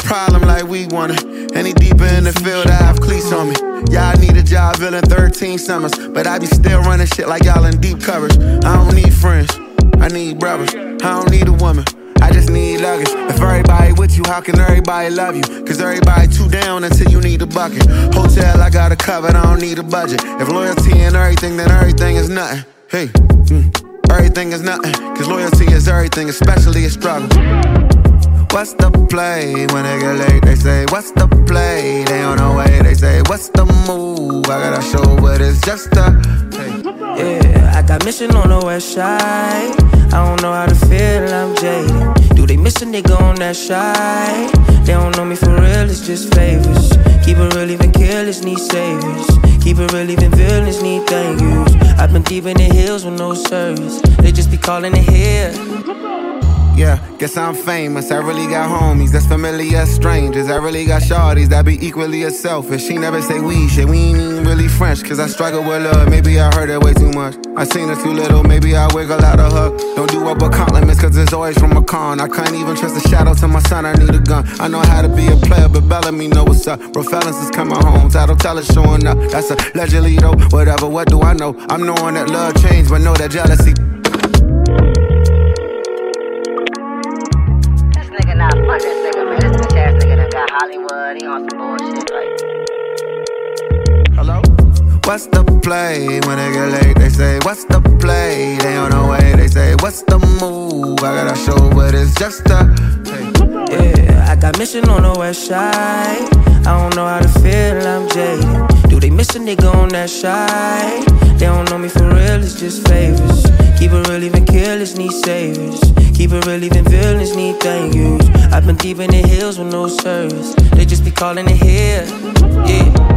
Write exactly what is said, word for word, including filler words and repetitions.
problem like we want it. Any deeper in the field, I have cleats on me. Yeah, I need a job, villain thirteen summers. But I be still running shit like y'all in deep coverage. I don't need friends, I need brothers. I don't need a woman, I just need luggage. If everybody with you, how can everybody love you? Cause everybody too down until you need a bucket. Hotel, I got it covered, I don't need a budget. If loyalty and everything, then everything is nothing. Hey, mm, everything is nothing. Cause loyalty is everything, especially a struggle. What's the play? When they get late, they say, what's the play? They on the way, they say, what's the move? I gotta show, but it's just a hey. Yeah, I got mission on the west side. I don't know how to feel, I'm jaded. Do they miss a nigga on that side? They don't know me for real, it's just favors. Keep it real, even killers need saviors. Keep it real, even villains need thank yous. I've been deep in the hills with no service. They just be calling it here. Yeah, guess I'm famous. I really got homies that's familiar as strangers. I really got shorties that be equally as selfish. She never say we shit, we ain't even really French. Cause I struggle with love, maybe I heard it way too much. I seen her too little, maybe I wiggle out of her. Don't do up with compliments cause it's always from a con. I can't even trust a shadow to my son, I need a gun. I know how to be a player, but Bellamy know what's up. Bro, fellas is coming home, title teller showing up. That's allegedly though, whatever, what do I know? I'm knowing that love changed, but know that jealousy. Nah, fuck this nigga, man. This bitch ass nigga done got Hollywood. He on some bullshit, like. Hello? What's the play? When they get late, they say, what's the play? They on the way, they say, what's the move? I gotta show, but it's just a hey. Yeah, I got mission on the west side. I don't know how to feel, I'm jaded. Do they miss a nigga on that side? They don't know me for real, it's just favors. Keep it real, even killers need saviors. Keep it real, even villains need thank yous. I've been deep in the hills with no service. They just be calling it here, yeah.